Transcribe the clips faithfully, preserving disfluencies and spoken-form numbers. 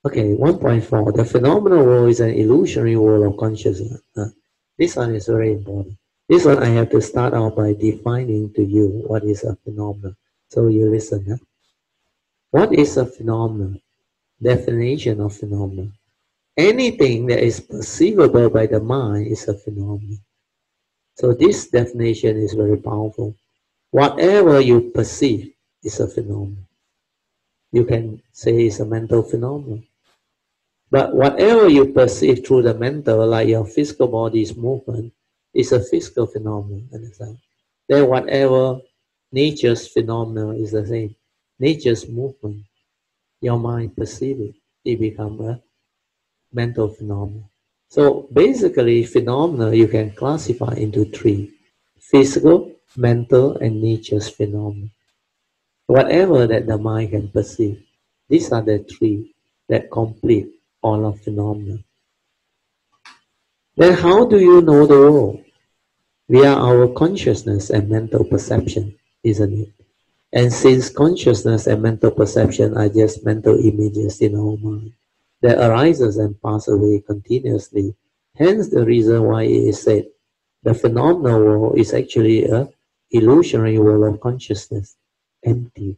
Okay, one point four. The phenomenal world is an illusionary world of consciousness. Uh, this one is very important. This one I have to start out by defining to you what is a phenomenon. So you listen. Huh? What is a phenomenon? Definition of phenomenon. Anything that is perceivable by the mind is a phenomenon. So this definition is very powerful. Whatever you perceive is a phenomenon. You can say it's a mental phenomenon. But whatever you perceive through the mental, like your physical body's movement, is a physical phenomenon. Understand? Then whatever nature's phenomenon is the same. Nature's movement, your mind perceives it, it becomes a mental phenomenon. So basically, phenomena you can classify into three: physical, mental, and nature's phenomena. Whatever that the mind can perceive, these are the three that complete all of phenomena. Then how do you know the world? Via our consciousness and mental perception, isn't it? And since consciousness and mental perception are just mental images in our mind that arises and pass away continuously, hence the reason why it is said the phenomenal world is actually a illusionary world of consciousness, empty,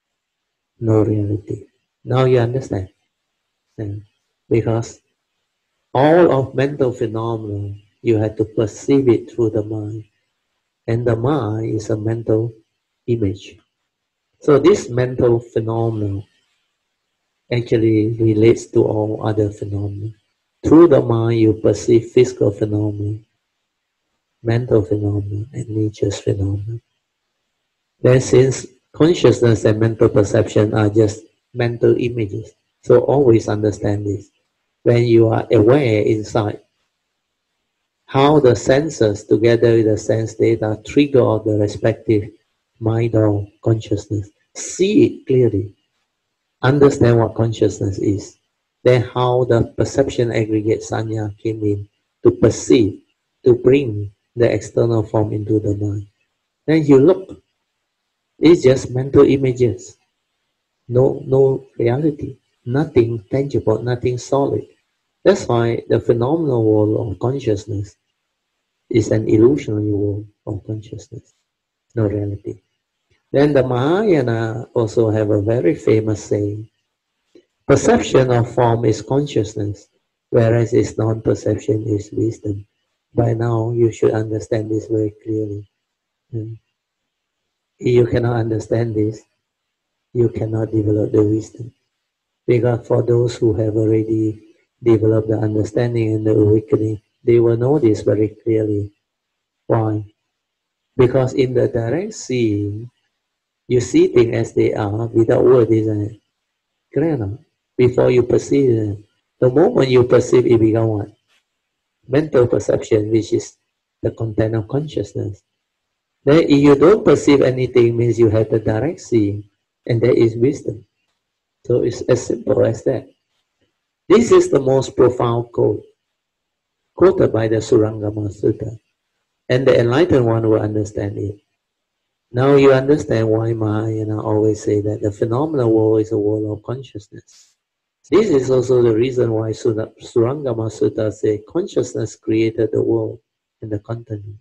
no reality. Now you understand? Yeah. Because all of mental phenomena, you have to perceive it through the mind. And the mind is a mental image. So this mental phenomenon actually relates to all other phenomena. Through the mind, you perceive physical phenomena, mental phenomena, and nature's phenomena. Then since consciousness and mental perception are just mental images, so always understand this. When you are aware inside, how the senses together with the sense data trigger the respective mind or consciousness. See it clearly. Understand what consciousness is. Then how the perception aggregate sanya came in to perceive, to bring the external form into the mind. Then you look. It's just mental images. No, no reality. Nothing tangible, nothing solid. That's why the phenomenal world of consciousness is an illusionary world of consciousness, no reality. Then the Mahayana also have a very famous saying, perception of form is consciousness, whereas its non-perception is wisdom. By now, you should understand this very clearly. Mm. If you cannot understand this, you cannot develop the wisdom. Because for those who have already developed the understanding and the awakening, they will know this very clearly. Why? Because in the direct seeing, you see things as they are without words, isn't it? Correct or not? Before you perceive it. The moment you perceive it becomes what? Mental perception, which is the content of consciousness. Then if you don't perceive anything, means you have the direct seeing, and that is wisdom. So it's as simple as that. This is the most profound quote, quoted by the Surangama Sutta. And the enlightened one will understand it. Now you understand why Mahayana always say that the phenomenal world is a world of consciousness. This is also the reason why Surangama Sutta say consciousness created the world and the continent.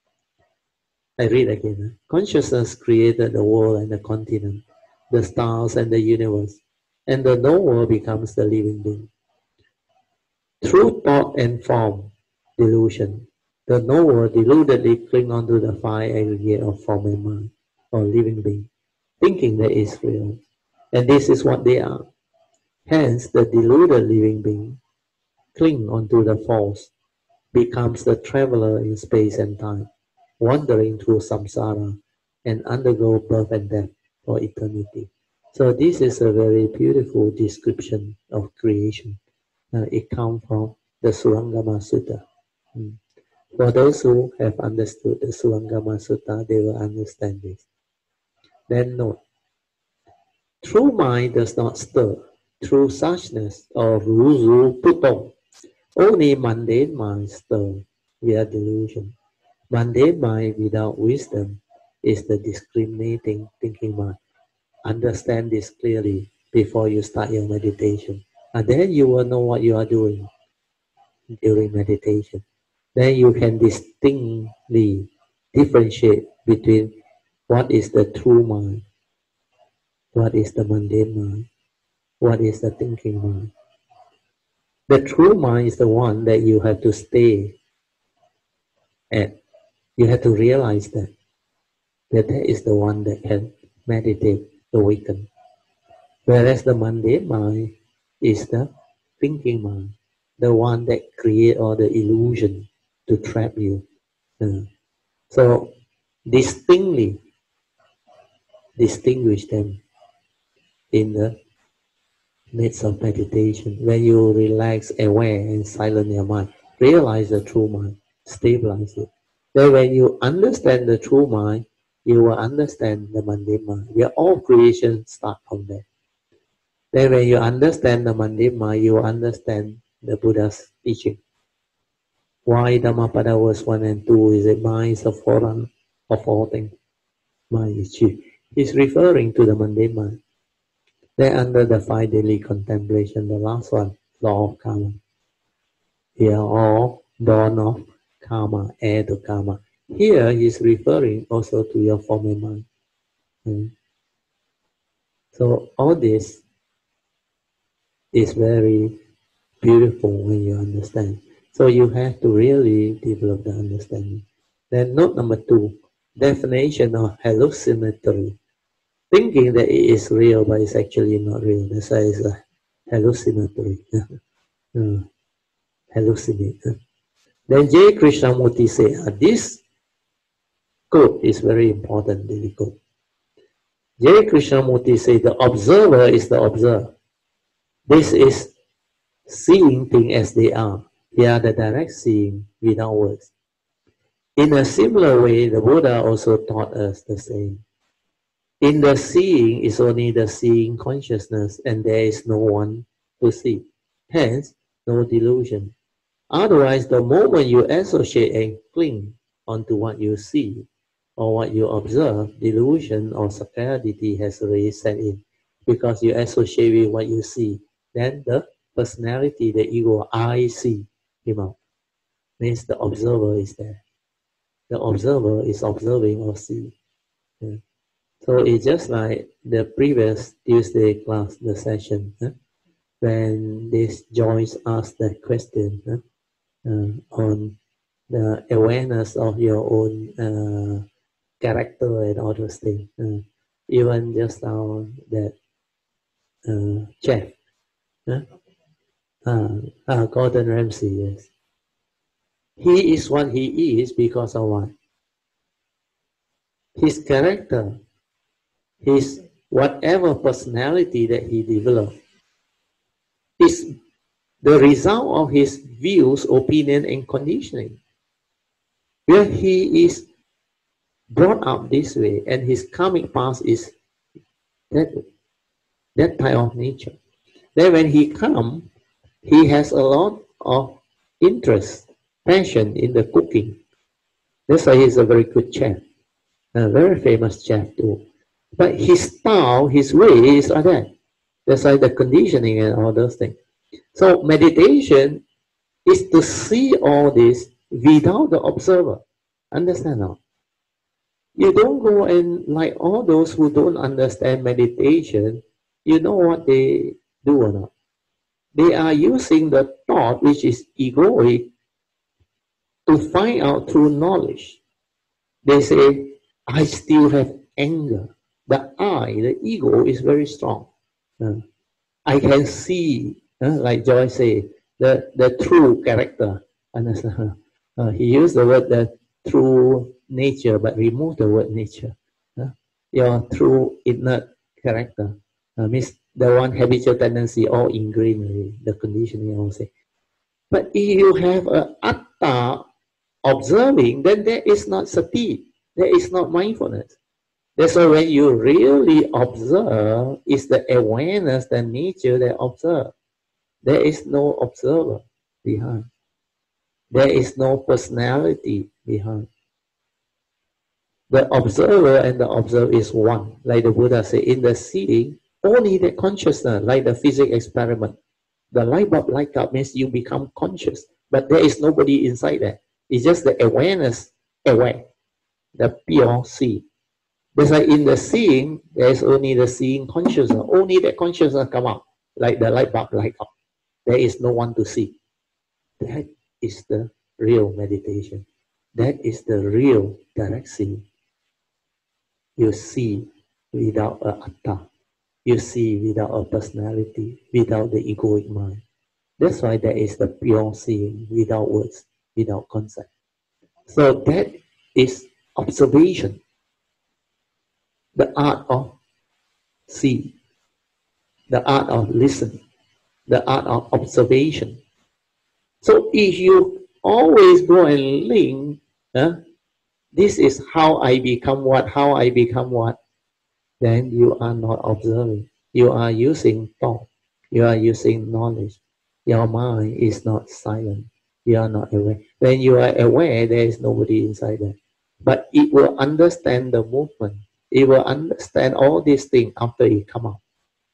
I read again. Consciousness created the world and the continent, the stars and the universe, and the knower becomes the living being. Through thought and form, delusion, the knower deludedly cling onto the five aggregate of form and mind, or living being, thinking that is real. And this is what they are. Hence, the deluded living being, cling onto the false, becomes the traveler in space and time, wandering through samsara, and undergo birth and death for eternity. So this is a very beautiful description of creation. Uh, it comes from the Surangama Sutta. Mm. For those who have understood the Surangama Sutta, they will understand this. Then note, true mind does not stir through suchness or ruzu putong. Only mundane mind stir via delusion. Mundane mind without wisdom is the discriminating thinking mind. Understand this clearly before you start your meditation. And then you will know what you are doing during meditation. Then you can distinctly differentiate between what is the true mind, what is the mundane mind, what is the thinking mind. The true mind is the one that you have to stay at. You have to realize that, that that is the one that can meditate, awaken. Whereas the mundane mind is the thinking mind, the one that create all the illusion to trap you. Uh, so distinctly distinguish them in the midst of meditation. When you relax, aware, and silence your mind, realize the true mind, stabilize it. Then when you understand the true mind, you will understand the mundane mind. We are all creation start from there. Then when you understand the mundane mind, you will understand the Buddha's teaching. Why Dhammapada verse one and two is it mind is the forerunner of all things. Mind is chief. He's referring to the mundane mind. Then under the five daily contemplation, the last one, law of karma. We are all born of karma, heir to karma. Here he's referring also to your former mind. Mm. So all this is very beautiful when you understand. So you have to really develop the understanding. Then note number two, definition of hallucinatory. Thinking that it is real, but it's actually not real. That's why it's a hallucinatory. uh, hallucinate. Then J. Krishnamurti say, uh, this quote is very important, really quote. J. Krishnamurti say, the observer is the observer. This is seeing things as they are. They are the direct seeing without words. In a similar way, the Buddha also taught us the same. In the seeing is only the seeing consciousness, and there is no one to see. Hence, no delusion. Otherwise, the moment you associate and cling onto what you see or what you observe, delusion or sakkayaditthi has already set in. Because you associate with what you see, then the personality, the ego, I see, came out. Means the observer is there. The observer is observing or seeing. Yeah. So it's just like the previous Tuesday class, the session, huh? When this Joyce asked that question huh? uh, on the awareness of your own uh, character and all those things. Uh, even just now that uh, chef, huh? uh, uh, Gordon Ramsay, yes. He is what he is because of what? His character, his whatever personality that he developed, is the result of his views, opinion, and conditioning. Where he is brought up this way, and his karmic past is that, that type of nature. Then when he comes, he has a lot of interest, passion in the cooking. That's why he's a very good chef, a very famous chef too. But his style, his way is like that. That's why the conditioning and all those things. So meditation is to see all this without the observer. Understand now? You don't go and like all those who don't understand meditation, you know what they do or not? They are using the thought, which is egoic, to find out through knowledge. They say, I still have anger. The I, the ego is very strong. Uh, I can see, uh, like Joy say, the, the true character. Understand? Uh, he used the word the true nature, but remove the word nature. Uh, your true inner character uh, means the one habitual tendency, all ingrained, the conditioning, I will say. But if you have a atta observing, then there is not sati, there is not mindfulness. That's why when you really observe, is the awareness, the nature that observe. There is no observer behind. There is no personality behind. The observer and the observed is one. Like the Buddha said, in the seeing, only the consciousness, like the physics experiment. The light bulb light up means you become conscious, but there is nobody inside there. It's just the awareness, aware, the pure see. That's why in the seeing, there is only the seeing consciousness. Only that consciousness come out, like the light bulb light up. There is no one to see. That is the real meditation. That is the real direct seeing. You see without a atta. You see without a personality, without the egoic mind. That's why there is the pure seeing, without words, without concept. So that is observation. The art of see, the art of listen, the art of observation. So if you always go and link, huh, this is how I become what, how I become what, then you are not observing. You are using thought. You are using knowledge. Your mind is not silent. You are not aware. When you are aware, there is nobody inside there. But it will understand the movement. It will understand all these things after it come out.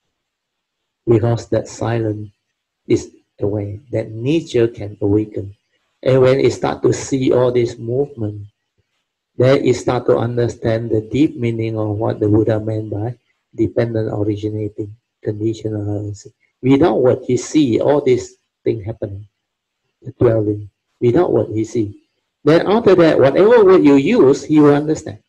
Because that silence is aware. That nature can awaken. And when it start to see all this movement, then it start to understand the deep meaning of what the Buddha meant by dependent originating, conditional. Without what he see, all these things happening, dwelling. Without what he see. Then after that, whatever word you use, he will understand.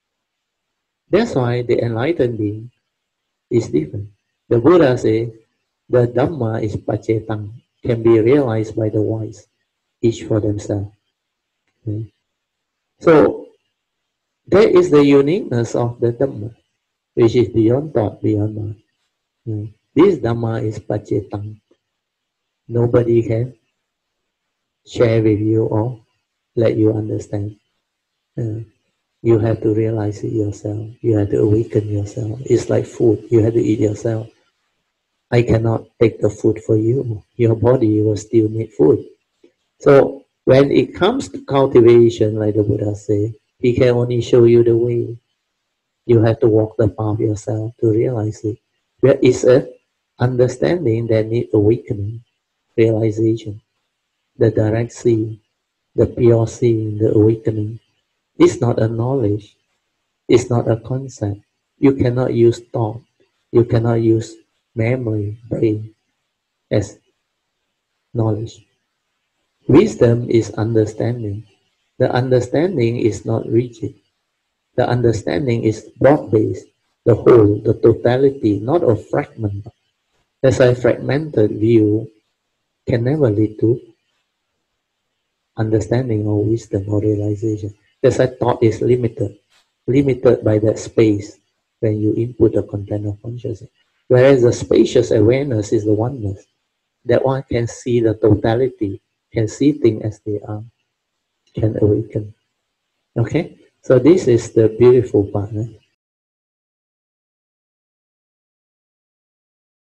That's why the enlightened being is different. The Buddha says, the Dhamma is pacetang, can be realized by the wise, each for themselves. Okay? So, that is the uniqueness of the Dhamma, which is beyond thought, beyond mind. Okay? This Dhamma is pacetang. Nobody can share with you or let you understand. Uh, you have to realize it yourself. You have to awaken yourself. It's like food. You have to eat yourself. I cannot take the food for you. Your body will still need food. So when it comes to cultivation, like the Buddha said, he can only show you the way. You have to walk the path yourself to realize it. There is a understanding that needs awakening, realization, the direct seeing, the pure seeing, the awakening. It's not a knowledge. It's not a concept. You cannot use thought. You cannot use memory, brain as knowledge. Wisdom is understanding. The understanding is not rigid. The understanding is broad-based, the whole, the totality, not a fragment. As a fragmented view can never lead to understanding or wisdom or realization. That's why thought is limited, limited by that space when you input the content of consciousness. Whereas the spacious awareness is the oneness. That one can see the totality, can see things as they are, can awaken. Okay? So this is the beautiful part. Eh?